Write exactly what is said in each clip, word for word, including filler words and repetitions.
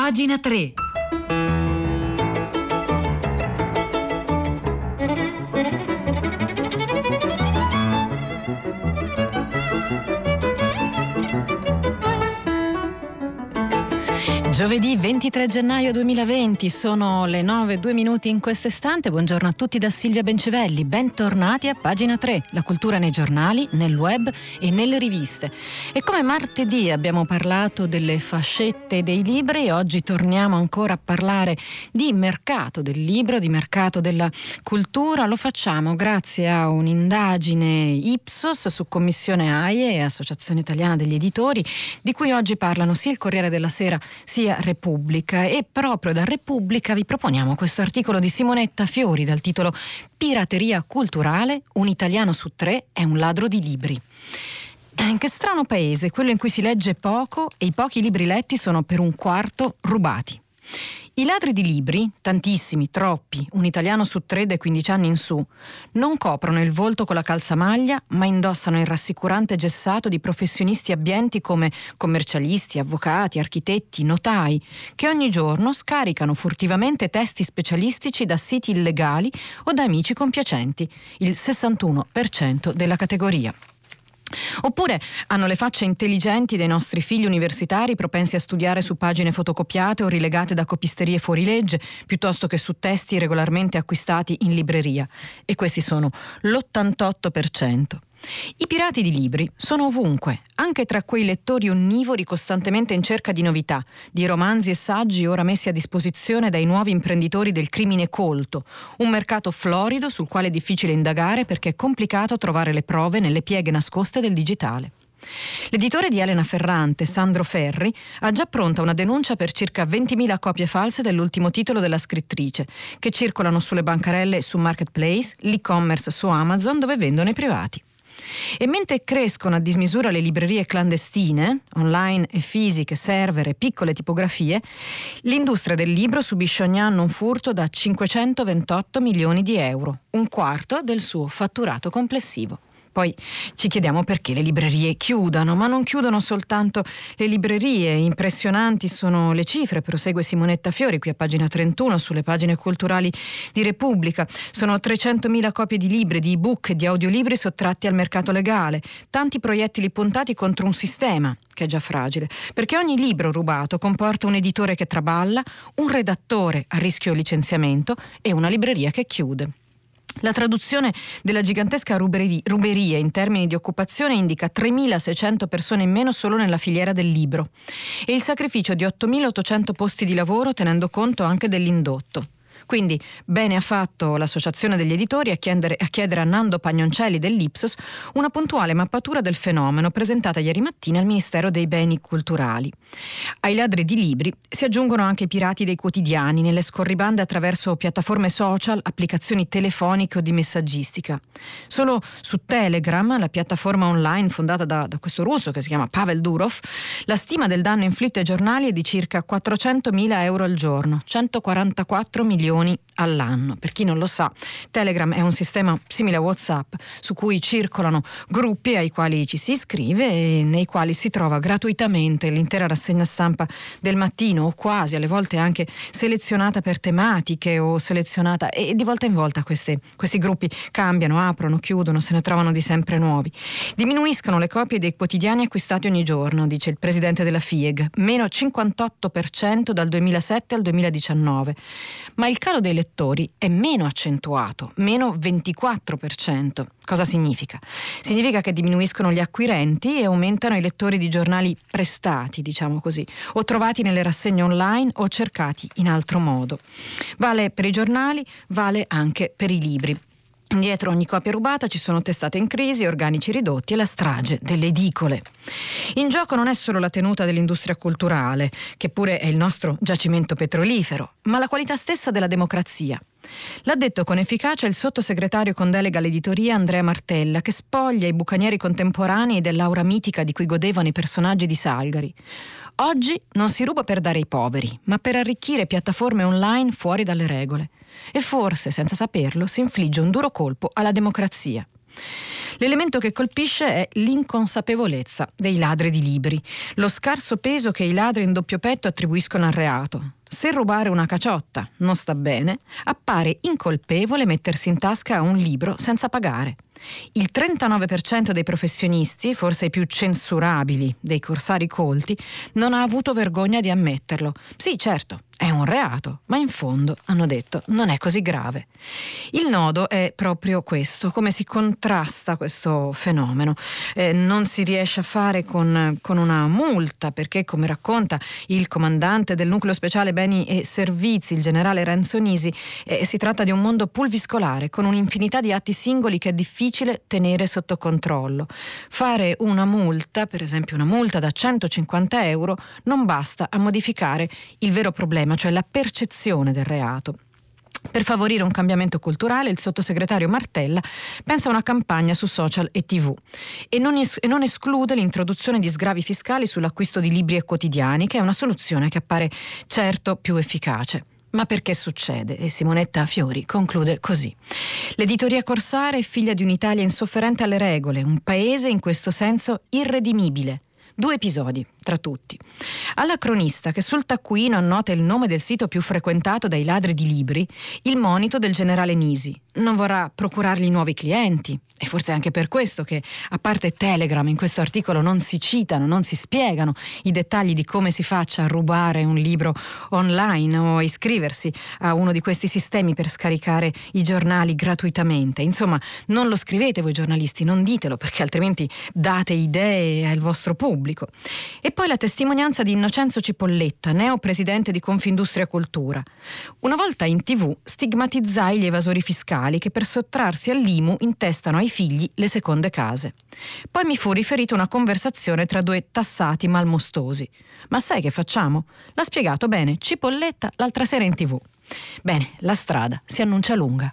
Pagina tre. Giovedì ventitré gennaio duemilaventi, sono le nove e due minuti in questo istante. Buongiorno a tutti da Silvia Bencivelli, bentornati a Pagina tre, la cultura nei giornali, nel web e nelle riviste. E come martedì abbiamo parlato delle fascette dei libri, oggi torniamo ancora a parlare di mercato del libro, di mercato della cultura. Lo facciamo grazie a un'indagine Ipsos su commissione A I E e Associazione Italiana degli Editori, di cui oggi parlano sia il Corriere della Sera sia Repubblica, e proprio da Repubblica vi proponiamo questo articolo di Simonetta Fiori dal titolo Pirateria culturale, un italiano su tre è un ladro di libri. In che strano paese, quello in cui si legge poco e i pochi libri letti sono per un quarto rubati. I ladri di libri, tantissimi, troppi, un italiano su tre dai quindici anni in su, non coprono il volto con la calzamaglia, ma indossano il rassicurante gessato di professionisti abbienti come commercialisti, avvocati, architetti, notai, che ogni giorno scaricano furtivamente testi specialistici da siti illegali o da amici compiacenti, il sessantuno per cento della categoria. Oppure hanno le facce intelligenti dei nostri figli universitari propensi a studiare su pagine fotocopiate o rilegate da copisterie fuorilegge piuttosto che su testi regolarmente acquistati in libreria, e questi sono l'ottantotto per cento. I pirati di libri sono ovunque, anche tra quei lettori onnivori costantemente in cerca di novità, di romanzi e saggi ora messi a disposizione dai nuovi imprenditori del crimine colto, un mercato florido sul quale è difficile indagare perché è complicato trovare le prove nelle pieghe nascoste del digitale. L'editore di Elena Ferrante, Sandro Ferri, ha già pronta una denuncia per circa ventimila copie false dell'ultimo titolo della scrittrice, che circolano sulle bancarelle su Marketplace, l'e-commerce su Amazon, dove vendono i privati. E mentre crescono a dismisura le librerie clandestine, online e fisiche, server e piccole tipografie, l'industria del libro subisce ogni anno un furto da cinquecentoventotto milioni di euro, un quarto del suo fatturato complessivo. Poi ci chiediamo perché le librerie chiudano, ma non chiudono soltanto le librerie. Impressionanti sono le cifre, prosegue Simonetta Fiori qui a pagina trentuno sulle pagine culturali di Repubblica. Sono trecentomila copie di libri, di ebook e di audiolibri sottratti al mercato legale, tanti proiettili puntati contro un sistema che è già fragile, perché ogni libro rubato comporta un editore che traballa, un redattore a rischio licenziamento e una libreria che chiude. La traduzione della gigantesca ruberia, ruberia in termini di occupazione indica tremilaseicento persone in meno solo nella filiera del libro e il sacrificio di ottomilaottocento posti di lavoro tenendo conto anche dell'indotto. Quindi bene ha fatto l'Associazione degli Editori a chiedere, a chiedere a Nando Pagnoncelli dell'Ipsos una puntuale mappatura del fenomeno presentata ieri mattina al Ministero dei Beni Culturali. Ai ladri di libri si aggiungono anche i pirati dei quotidiani nelle scorribande attraverso piattaforme social, applicazioni telefoniche o di messaggistica. Solo su Telegram, la piattaforma online fondata da, da questo russo che si chiama Pavel Durov, la stima del danno inflitto ai giornali è di circa quattrocentomila euro al giorno, centoquarantaquattro milioni all'anno. Per chi non lo sa, Telegram è un sistema simile a WhatsApp su cui circolano gruppi ai quali ci si iscrive e nei quali si trova gratuitamente l'intera rassegna stampa del mattino, o quasi, alle volte anche selezionata per tematiche o selezionata, e di volta in volta queste, questi gruppi cambiano, aprono, chiudono, se ne trovano di sempre nuovi. Diminuiscono le copie dei quotidiani acquistati ogni giorno, dice il presidente della F I E G, meno cinquantotto per cento dal duemilasette al duemiladiciannove, ma il calo dei lettori è meno accentuato, meno ventiquattro per cento. Cosa significa? Significa che diminuiscono gli acquirenti e aumentano i lettori di giornali prestati, diciamo così, o trovati nelle rassegne online o cercati in altro modo. Vale per i giornali, vale anche per i libri. Dietro ogni copia rubata ci sono testate in crisi, organici ridotti e la strage delle edicole. In gioco non è solo la tenuta dell'industria culturale, che pure è il nostro giacimento petrolifero, ma la qualità stessa della democrazia. L'ha detto con efficacia il sottosegretario con delega all'editoria Andrea Martella, che spoglia i bucanieri contemporanei dell'aura mitica di cui godevano i personaggi di Salgari. Oggi non si ruba per dare ai poveri, ma per arricchire piattaforme online fuori dalle regole. E forse, senza saperlo, si infligge un duro colpo alla democrazia. L'elemento che colpisce è l'inconsapevolezza dei ladri di libri, lo scarso peso che i ladri in doppio petto attribuiscono al reato. Se rubare una caciotta non sta bene, appare incolpevole mettersi in tasca un libro senza pagare. Il trentanove per cento dei professionisti, forse i più censurabili dei corsari colti, non ha avuto vergogna di ammetterlo. Sì, certo, è un reato, ma in fondo, hanno detto, non è così grave. Il nodo è proprio questo, come si contrasta questo fenomeno. Eh, non si riesce a fare con, con una multa, perché, come racconta il comandante del nucleo speciale beni e servizi, il generale Renzonisi, eh, si tratta di un mondo pulviscolare, con un'infinità di atti singoli che è difficile tenere sotto controllo. Fare una multa, per esempio una multa da centocinquanta euro, non basta a modificare il vero problema, cioè la percezione del reato. Per favorire un cambiamento culturale, il sottosegretario Martella pensa a una campagna su social e tivù e non, es- e non esclude l'introduzione di sgravi fiscali sull'acquisto di libri e quotidiani, che è una soluzione che appare certo più efficace. Ma perché succede? E Simonetta Fiori conclude così. L'editoria corsara è figlia di un'Italia insofferente alle regole, un paese in questo senso irredimibile. Due episodi, tra tutti. Alla cronista, che sul taccuino annota il nome del sito più frequentato dai ladri di libri, il monito del generale Nisi. Non vorrà procurargli nuovi clienti. E forse è anche per questo che, a parte Telegram, in questo articolo non si citano, non si spiegano i dettagli di come si faccia a rubare un libro online o a iscriversi a uno di questi sistemi per scaricare i giornali gratuitamente. Insomma, non lo scrivete voi giornalisti, non ditelo, perché altrimenti date idee al vostro pubblico. E poi la testimonianza di Innocenzo Cipolletta, neo presidente di Confindustria Cultura. Una volta in tivù stigmatizzai gli evasori fiscali che per sottrarsi all'I M U intestano ai figli le seconde case. Poi mi fu riferita una conversazione tra due tassati malmostosi. Ma sai che facciamo? L'ha spiegato bene Cipolletta l'altra sera in tivù. Bene, la strada si annuncia lunga.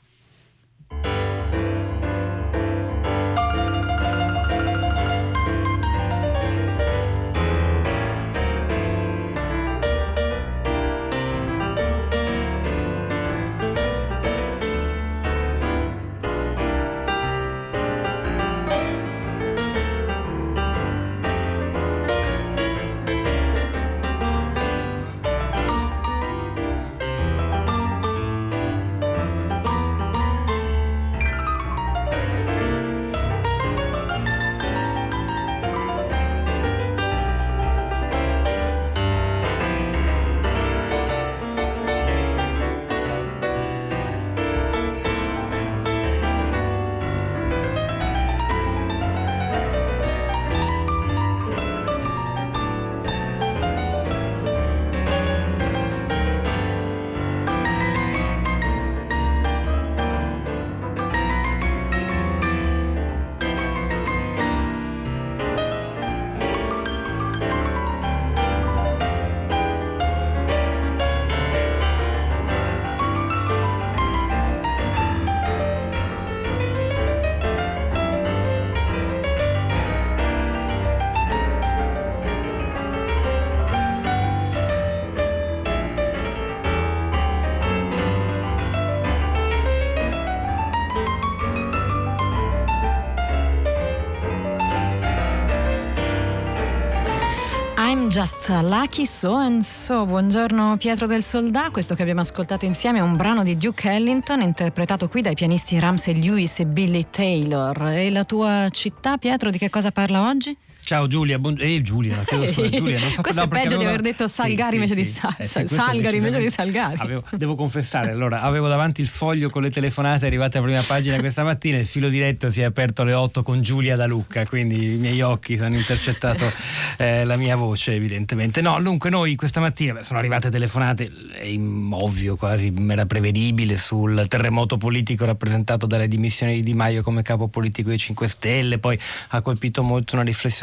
Just Lucky So and So. Buongiorno Pietro del Soldà. Questo che abbiamo ascoltato insieme è un brano di Duke Ellington, interpretato qui dai pianisti Ramsey Lewis e Billy Taylor. E la tua città, Pietro, di che cosa parla oggi? Ciao Giulia, buon... eh Giulia, chiedo scusa, Giulia, non so questo no, è peggio avevo... di aver detto Salgari sì, invece sì, di sì. Sal... eh, sì, Salgari invece di Salgari. Avevo, devo confessare, allora avevo davanti il foglio con le telefonate arrivate alla prima pagina questa mattina, il filo diretto si è aperto alle otto con Giulia da Lucca, quindi i miei occhi hanno intercettato eh, la mia voce evidentemente. No, dunque noi questa mattina beh, sono arrivate telefonate, è ovvio, quasi era prevedibile, sul terremoto politico rappresentato dalle dimissioni di Di Maio come capo politico dei cinque Stelle, poi ha colpito molto una riflessione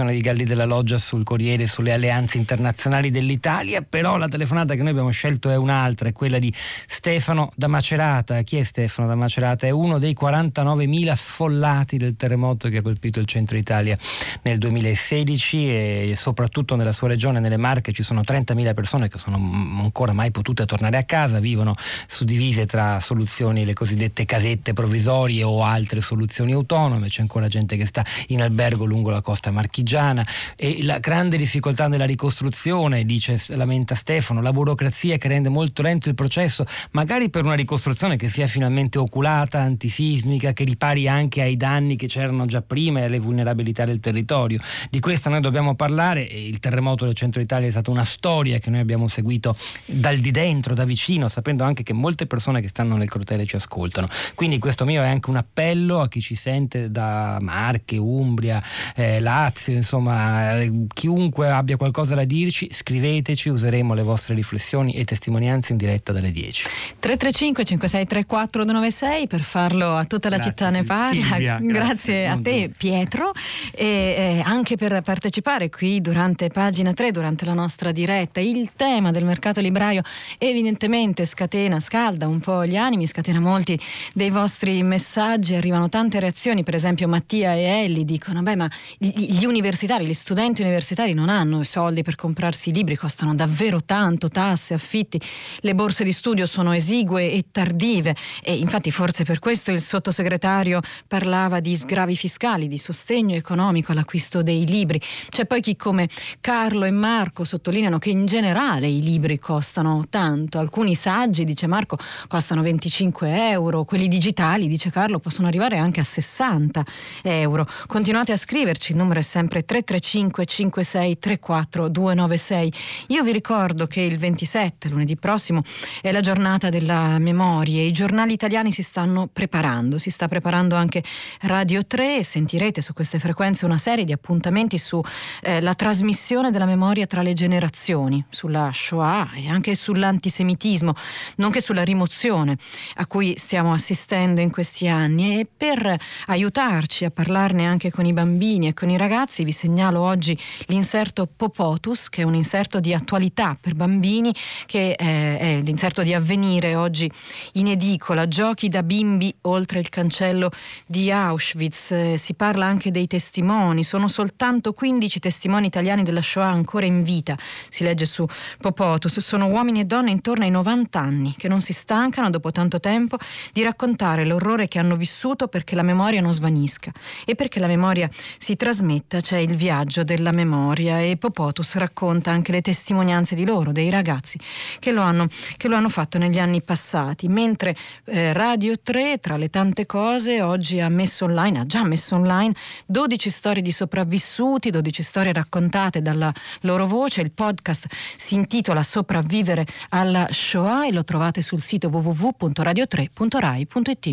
Stefano di Galli della Loggia sul Corriere sulle alleanze internazionali dell'Italia, però la telefonata che noi abbiamo scelto è un'altra, è quella di Stefano da Macerata. Chi è Stefano da Macerata? È uno dei quarantanovemila sfollati del terremoto che ha colpito il centro Italia nel duemilasedici, e soprattutto nella sua regione, nelle Marche, ci sono trentamila persone che sono ancora mai potute tornare a casa, vivono suddivise tra soluzioni, le cosiddette casette provvisorie, o altre soluzioni autonome. C'è ancora gente che sta in albergo lungo la costa marchigiana, e la grande difficoltà nella ricostruzione, dice, lamenta Stefano, la burocrazia che rende molto lento il processo, magari per una ricostruzione che sia finalmente oculata, antisismica, che ripari anche ai danni che c'erano già prima e alle vulnerabilità del territorio. Di questa noi dobbiamo parlare, e il terremoto del centro Italia è stata una storia che noi abbiamo seguito dal di dentro, da vicino, sapendo anche che molte persone che stanno nel cortile ci ascoltano. Quindi questo mio è anche un appello a chi ci sente da Marche, Umbria, eh, Lazio, insomma, eh, chiunque abbia qualcosa da dirci, scriveteci, useremo le vostre riflessioni e testimonianze in diretta dalle dieci. tre tre cinque cinque sei tre quattro due nove sei, per farlo a tutta la Grazie, città ne parla. Silvia, grazie, grazie a te Pietro, e eh, anche per partecipare qui durante Pagina tre, durante la nostra diretta. Il tema del mercato libraio evidentemente scatena, scalda un po' gli animi, scatena molti dei vostri messaggi, arrivano tante reazioni. Per esempio Mattia e Elli dicono: beh, ma gli universitari, gli studenti universitari non hanno i soldi per comprarsi i libri, costano davvero tanto, tasse, affitti, le borse di studio sono esigue e tardive, e infatti forse per questo il sottosegretario parlava di sgravi fiscali, di sostegno economico all'acquisto dei libri. C'è poi chi come Carlo e Marco sottolineano che in generale i libri costano tanto, alcuni saggi, dice Marco, costano venticinque euro, quelli digitali, dice Carlo, possono arrivare anche a sessanta euro. Continuate a scriverci, il numero è sempre tre tre cinque cinque sei tre quattro due nove sei. Io vi ricordo che il ventisette, lunedì prossimo, è la giornata della memoria, i giornali italiani si stanno preparando, si sta preparando anche Radio tre, e sentirete su queste frequenze una serie di appuntamenti su eh, la trasmissione della memoria tra le generazioni, sulla Shoah e anche sull'antisemitismo, nonché sulla rimozione a cui stiamo assistendo in questi anni. E per aiutarci a parlarne anche con i bambini e con i ragazzi vi segnalo oggi l'inserto Popotus, che è un inserto di attualità per bambini, che è, è l'inserto di Avvenire, oggi in edicola. Giochi da bimbi oltre il cancello di Auschwitz, eh, si parla anche dei testimoni, sono soltanto quindici testimoni italiani della Shoah ancora in vita, si legge su Popotus. Sono uomini e donne intorno ai novanta anni che non si stancano dopo tanto tempo di raccontare l'orrore che hanno vissuto, perché la memoria non svanisca e perché la memoria si trasmetta. C'è il viaggio della memoria, e Popotus racconta anche le testimonianze di loro, dei ragazzi che lo hanno, che lo hanno fatto negli anni passati. Mentre eh, Radio tre, tra le tante cose, oggi ha messo online, ha già messo online dodici storie di sopravvissuti, dodici storie raccontate dalla loro voce. Il podcast si intitola Sopravvivere alla Shoah e lo trovate sul sito w w w punto radio tre punto rai punto it.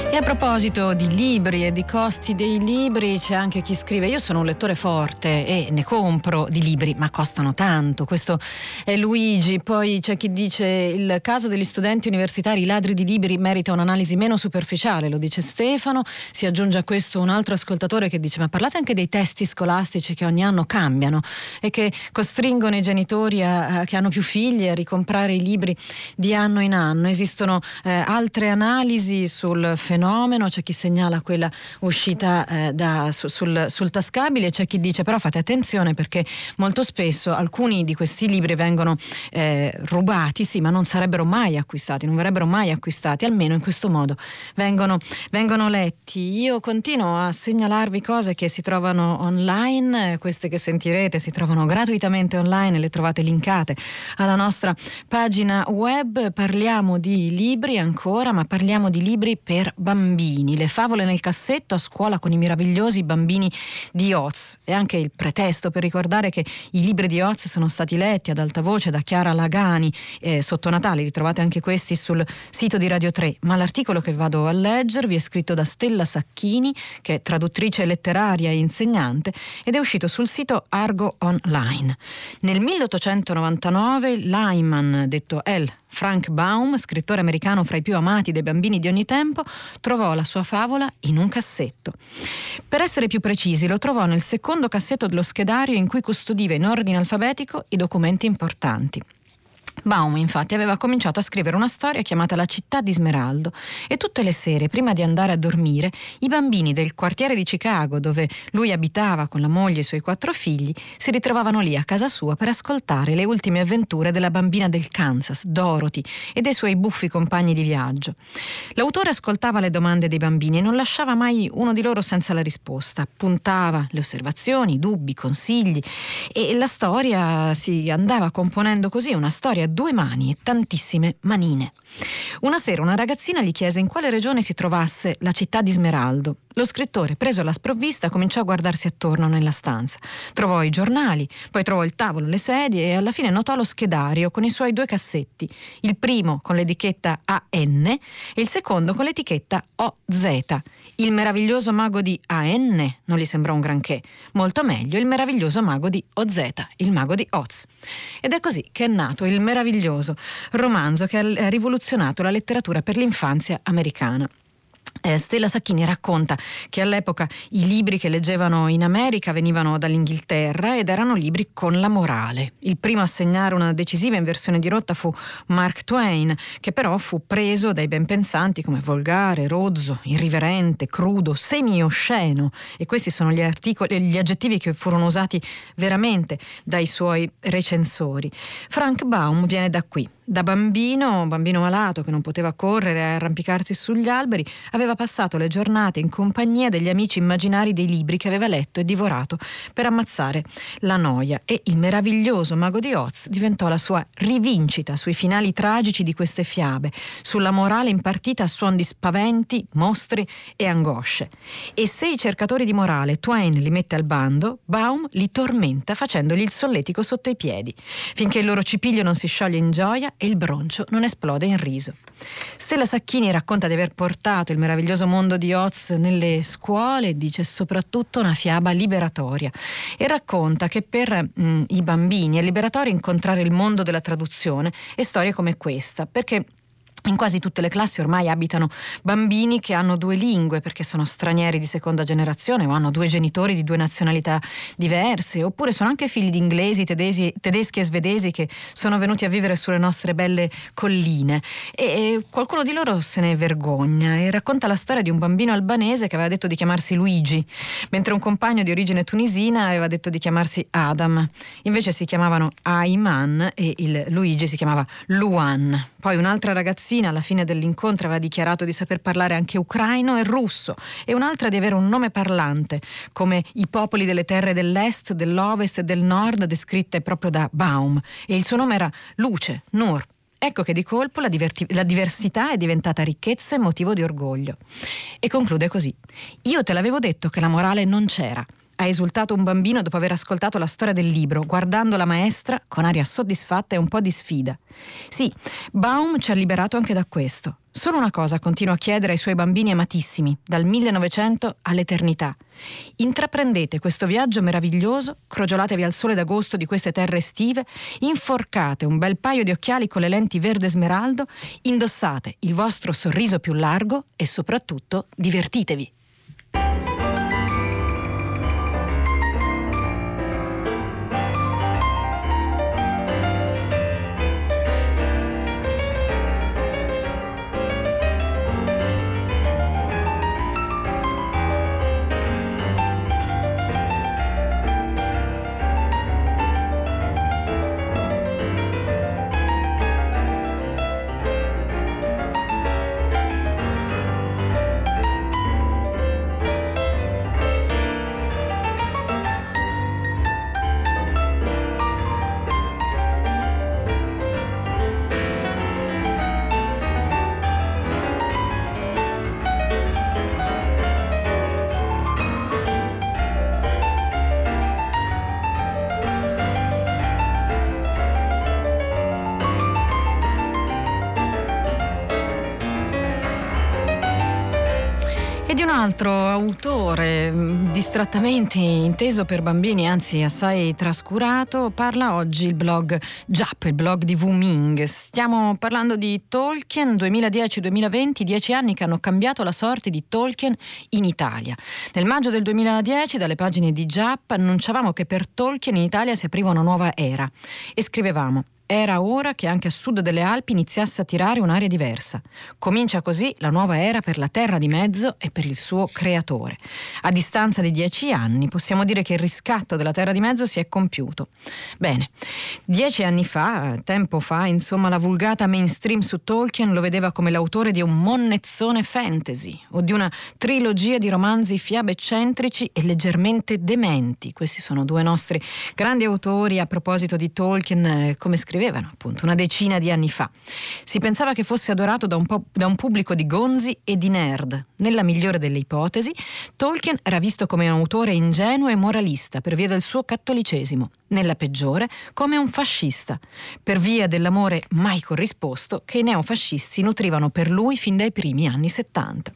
E a proposito di libri e di costi dei libri, c'è anche chi scrive: io sono un lettore forte e ne compro di libri, ma costano tanto. Questo è Luigi. Poi c'è chi dice: il caso degli studenti universitari ladri di libri merita un'analisi meno superficiale, lo dice Stefano. Si aggiunge a questo un altro ascoltatore che dice: ma parlate anche dei testi scolastici che ogni anno cambiano e che costringono i genitori a, a, che hanno più figli a ricomprare i libri di anno in anno. Esistono eh, altre analisi sul fenomeno. C'è chi segnala quella uscita eh, da, su, sul, sul tascabile, c'è chi dice però fate attenzione perché molto spesso alcuni di questi libri vengono eh, rubati, sì, ma non sarebbero mai acquistati, non verrebbero mai acquistati, almeno in questo modo vengono, vengono letti. Io continuo a segnalarvi cose che si trovano online, queste che sentirete si trovano gratuitamente online, le trovate linkate alla nostra pagina web. Parliamo di libri ancora, ma parliamo di libri per bambini, le favole nel cassetto a scuola con i meravigliosi bambini di Oz. È anche il pretesto per ricordare che i libri di Oz sono stati letti ad alta voce da Chiara Lagani eh, sotto Natale. Li trovate anche questi sul sito di Radio tre, ma l'articolo che vado a leggervi è scritto da Stella Sacchini, che è traduttrice letteraria e insegnante, ed è uscito sul sito Argo Online. Nel milleottocentonovantanove Lyman, detto L. Frank Baum, scrittore americano fra i più amati dei bambini di ogni tempo, trovò la sua favola in un cassetto. Per essere più precisi, lo trovò nel secondo cassetto dello schedario in cui custodiva in ordine alfabetico i documenti importanti. Baum infatti aveva cominciato a scrivere una storia chiamata La città di Smeraldo e tutte le sere, prima di andare a dormire, i bambini del quartiere di Chicago, dove lui abitava con la moglie e i suoi quattro figli, si ritrovavano lì a casa sua per ascoltare le ultime avventure della bambina del Kansas, Dorothy, e dei suoi buffi compagni di viaggio. L'autore ascoltava le domande dei bambini e non lasciava mai uno di loro senza la risposta. Puntava le osservazioni, i dubbi, i consigli, e la storia si andava componendo così, una storia a due mani e tantissime manine. Una sera una ragazzina gli chiese in quale regione si trovasse la città di Smeraldo. Lo scrittore, preso alla sprovvista, cominciò a guardarsi attorno nella stanza. Trovò i giornali, poi trovò il tavolo, le sedie e alla fine notò lo schedario con i suoi due cassetti, il primo con l'etichetta A N e il secondo con l'etichetta O Z. Il meraviglioso mago di A N non gli sembrò un granché, molto meglio il meraviglioso mago di O Z, il mago di Oz. Ed è così che è nato il meraviglioso romanzo che ha rivoluzionato la letteratura per l'infanzia americana. Eh, Stella Sacchini racconta che all'epoca i libri che leggevano in America venivano dall'Inghilterra ed erano libri con la morale. Il primo a segnare una decisiva inversione di rotta fu Mark Twain, che però fu preso dai benpensanti come volgare, rozzo, irriverente, crudo, semi-osceno, e questi sono gli articoli, gli aggettivi che furono usati veramente dai suoi recensori. Frank Baum viene da qui. Da bambino, bambino malato che non poteva correre e arrampicarsi sugli alberi, aveva passato le giornate in compagnia degli amici immaginari dei libri che aveva letto e divorato per ammazzare la noia, e il meraviglioso mago di Oz diventò la sua rivincita sui finali tragici di queste fiabe, sulla morale impartita a suon di spaventi, mostri e angosce. E se i cercatori di morale Twain li mette al bando, Baum li tormenta facendogli il solletico sotto i piedi, finché il loro cipiglio non si scioglie in gioia e il broncio non esplode in riso. Stella Sacchini racconta di aver portato il meraviglioso mondo di Oz nelle scuole, dice soprattutto una fiaba liberatoria, e racconta che per mh, i bambini è liberatorio incontrare il mondo della traduzione e storie come questa, perché in quasi tutte le classi ormai abitano bambini che hanno due lingue perché sono stranieri di seconda generazione o hanno due genitori di due nazionalità diverse, oppure sono anche figli di inglesi, tedeschi, tedeschi e svedesi che sono venuti a vivere sulle nostre belle colline, e, e qualcuno di loro se ne vergogna e racconta la storia di un bambino albanese che aveva detto di chiamarsi Luigi, mentre un compagno di origine tunisina aveva detto di chiamarsi Adam. Invece si chiamavano Ayman e il Luigi si chiamava Luan. Poi un'altra ragazzina alla fine dell'incontro aveva dichiarato di saper parlare anche ucraino e russo, e un'altra di avere un nome parlante, come i popoli delle terre dell'est, dell'ovest e del nord descritte proprio da Baum, e il suo nome era Luce, Nur. Ecco che di colpo la, diverti- la diversità è diventata ricchezza e motivo di orgoglio. E conclude così: io te l'avevo detto che la morale non c'era. ha esultato un bambino dopo aver ascoltato la storia del libro, guardando la maestra con aria soddisfatta e un po' di sfida. Sì, Baum ci ha liberato anche da questo. Solo una cosa continua a chiedere ai suoi bambini amatissimi, dal millenovecento all'eternità. Intraprendete questo viaggio meraviglioso, crogiolatevi al sole d'agosto di queste terre estive, inforcate un bel paio di occhiali con le lenti verde smeraldo, indossate il vostro sorriso più largo e soprattutto divertitevi. E di un altro autore distrattamente inteso per bambini, anzi assai trascurato, parla oggi il blog Jap, il blog di Wu Ming. Stiamo parlando di Tolkien, duemiladieci duemilaventi, dieci anni che hanno cambiato la sorte di Tolkien in Italia. Nel maggio del duemiladieci, dalle pagine di Jap, annunciavamo che per Tolkien in Italia si apriva una nuova era e scrivevamo: era ora che anche a sud delle Alpi iniziasse a tirare un'aria diversa. Comincia così la nuova era per la Terra di Mezzo e per il suo creatore. A distanza di dieci anni possiamo dire che il riscatto della Terra di Mezzo si è compiuto. Bene, dieci anni fa, tempo fa, insomma, la vulgata mainstream su Tolkien lo vedeva come l'autore di un monnezzone fantasy o di una trilogia di romanzi fiabe eccentrici e leggermente dementi. Questi sono due nostri grandi autori a proposito di Tolkien, eh, come scrivevano appunto una decina di anni fa. Si pensava che fosse adorato da un, po- da un pubblico di gonzi e di nerd. Nella migliore delle ipotesi, Tolkien era visto come un autore ingenuo e moralista per via del suo cattolicesimo, nella peggiore come un fascista, per via dell'amore mai corrisposto che i neofascisti nutrivano per lui fin dai primi anni settanta.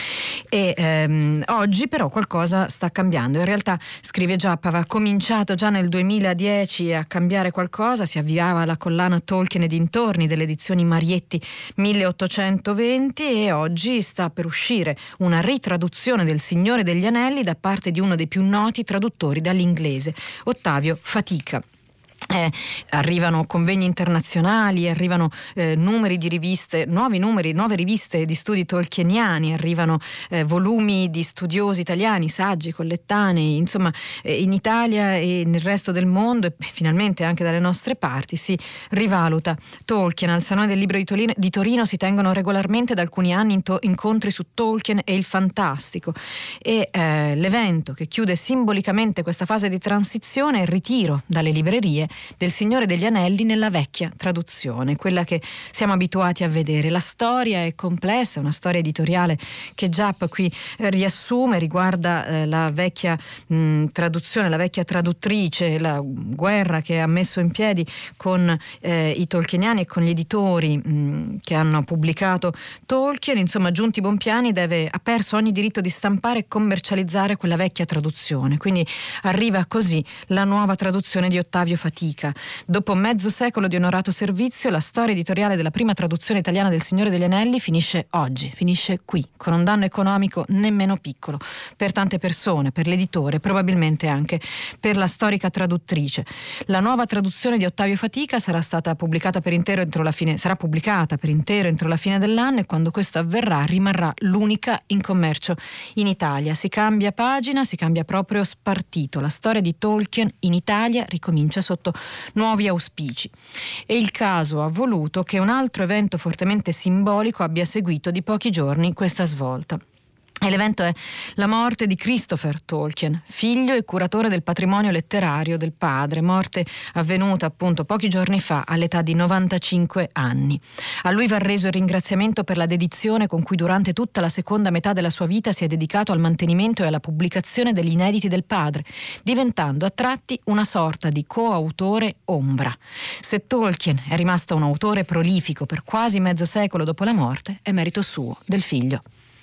E ehm, oggi però qualcosa sta cambiando. In realtà, scrive Giappa, aveva cominciato già nel duemiladieci a cambiare qualcosa, si avviava la collana Tolkien e dintorni delle edizioni Marietti milleottocentoventi e oggi sta per uscire una ritraduzione del Signore degli Anelli da parte di uno dei più noti traduttori dall'inglese, Ottavio Fatica. Eh, arrivano convegni internazionali, arrivano eh, numeri di riviste, nuovi numeri, nuove riviste di studi tolkieniani, arrivano eh, volumi di studiosi italiani, saggi, collettanei, insomma eh, in Italia e nel resto del mondo e finalmente anche dalle nostre parti si rivaluta Tolkien. Al Salone del Libro di Torino, di Torino si tengono regolarmente da alcuni anni into- incontri su Tolkien e il fantastico e eh, l'evento che chiude simbolicamente questa fase di transizione è il ritiro dalle librerie del Signore degli Anelli nella vecchia traduzione, quella che siamo abituati a vedere. La storia è complessa, una storia editoriale che Giapp qui eh, riassume, riguarda eh, la vecchia mh, traduzione, la vecchia traduttrice, la guerra che ha messo in piedi con eh, i tolkieniani e con gli editori mh, che hanno pubblicato Tolkien. Insomma, Giunti Bompiani deve, ha perso ogni diritto di stampare e commercializzare quella vecchia traduzione, quindi arriva così la nuova traduzione di Ottavio Fatica. Dopo mezzo secolo di onorato servizio, la storia editoriale della prima traduzione italiana del Signore degli Anelli finisce oggi, finisce qui, con un danno economico nemmeno piccolo per tante persone, per l'editore, probabilmente anche per la storica traduttrice. La nuova traduzione di Ottavio Fatica sarà stata pubblicata per intero entro la fine, sarà pubblicata per intero entro la fine dell'anno e quando questo avverrà rimarrà l'unica in commercio in Italia. Si cambia pagina, si cambia proprio spartito. La storia di Tolkien in Italia ricomincia sotto nuovi auspici. E il caso ha voluto che un altro evento fortemente simbolico abbia seguito di pochi giorni questa svolta. E l'evento è la morte di Christopher Tolkien, figlio e curatore del patrimonio letterario del padre, morte avvenuta appunto pochi giorni fa all'età di novantacinque anni. A lui va reso il ringraziamento per la dedizione con cui durante tutta la seconda metà della sua vita si è dedicato al mantenimento e alla pubblicazione degli inediti del padre, diventando a tratti una sorta di coautore ombra. Se Tolkien è rimasto un autore prolifico per quasi mezzo secolo dopo la morte, è merito suo, del figlio.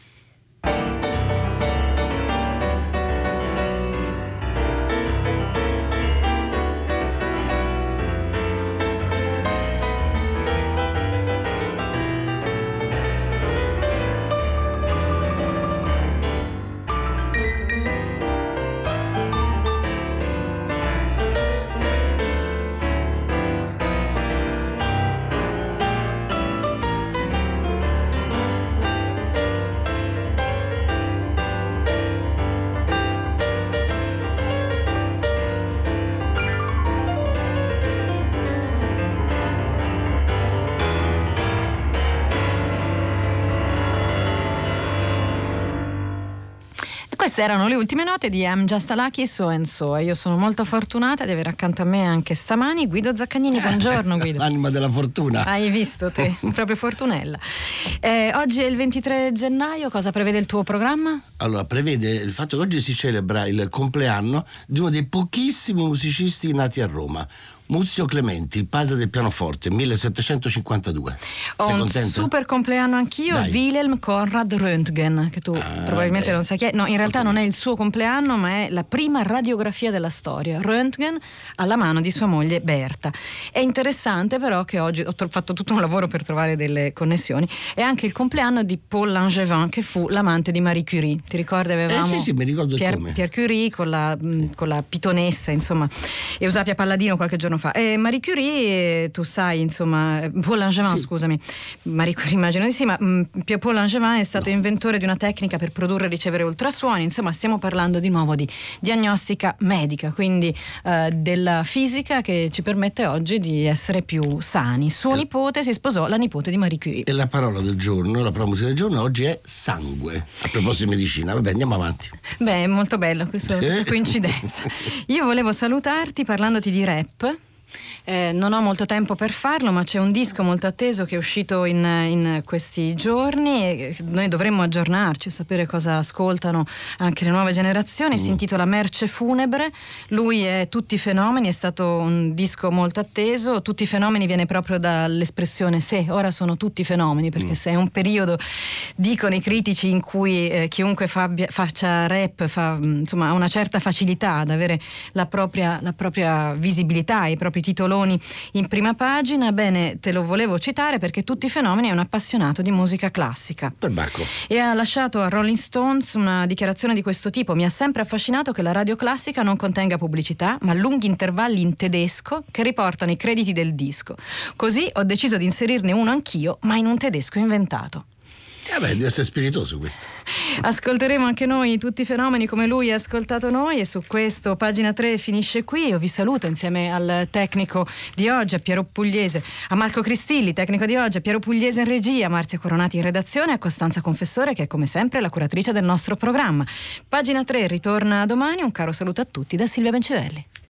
Queste erano le ultime note di I'm Just a Lucky So and So. Io sono molto fortunata di avere accanto a me anche stamani Guido Zaccagnini. Buongiorno Guido. L'anima della fortuna. Hai visto te, proprio fortunella. Eh, oggi è il ventitré gennaio, cosa prevede il tuo programma? Allora, prevede il fatto che oggi si celebra il compleanno di uno dei pochissimi musicisti nati a Roma, Muzio Clementi, il padre del pianoforte, millesettecentocinquantadue. Ho Sei un contenta? super compleanno anch'io, Dai. Wilhelm Conrad Röntgen, che tu Ah, probabilmente beh. non sai chi è. No, in realtà non è il suo compleanno, ma è la prima radiografia della storia. Röntgen alla mano di sua moglie Berta. È interessante però che oggi ho tro- fatto tutto un lavoro per trovare delle connessioni. È anche il compleanno di Paul Langevin, che fu l'amante di Marie Curie. Ti ricordi? Avevamo Eh sì, sì, mi ricordo Pierre, come. Pierre Curie con la, mh, con la pitonessa, insomma, Eusapia Palladino qualche giorno fa. E Marie Curie, eh, tu sai, insomma, Paul Langevin, Sì. scusami, Marie Curie immagino di sì, ma mh, Paul Langevin è stato No. inventore di una tecnica per produrre e ricevere ultrasuoni. Insomma, stiamo parlando di nuovo di diagnostica medica, quindi eh, della fisica che ci permette oggi di essere più sani. Suo Eh. nipote si sposò la nipote di Marie Curie. E la parola del giorno, la parola musica del giorno oggi è sangue. A proposito di medicina, vabbè, andiamo avanti. Beh, è molto bello questo- questa coincidenza. Io volevo salutarti parlandoti di rap. Eh, non ho molto tempo per farlo, ma c'è un disco molto atteso che è uscito in, in questi giorni e noi dovremmo aggiornarci, sapere cosa ascoltano anche le nuove generazioni. Si intitola Merce Funebre. Lui è Tutti i fenomeni, è stato un disco molto atteso. Tutti i fenomeni viene proprio dall'espressione se, ora sono tutti fenomeni, perché se è un periodo, dicono i critici, in cui eh, chiunque fabbia, faccia rap fa, insomma, ha una certa facilità ad avere la propria, la propria visibilità, i propri titoloni in prima pagina. Bene, te lo volevo citare perché Tutti i fenomeni è un appassionato di musica classica Perbacco. e ha lasciato a Rolling Stones una dichiarazione di questo tipo: mi ha sempre affascinato che la radio classica non contenga pubblicità ma lunghi intervalli in tedesco che riportano i crediti del disco, così ho deciso di inserirne uno anch'io, ma in un tedesco inventato. Vabbè, deve essere spiritoso questo. Ascolteremo anche noi Tutti i fenomeni come lui ha ascoltato noi, e su questo pagina tre finisce qui. Io vi saluto insieme al tecnico di oggi, a Piero Pugliese, a Marco Cristilli, tecnico di oggi, a Piero Pugliese in regia, a Marzia Coronati in redazione, a Costanza Confessore che è come sempre la curatrice del nostro programma. Pagina tre ritorna domani, un caro saluto a tutti da Silvia Bencevelli.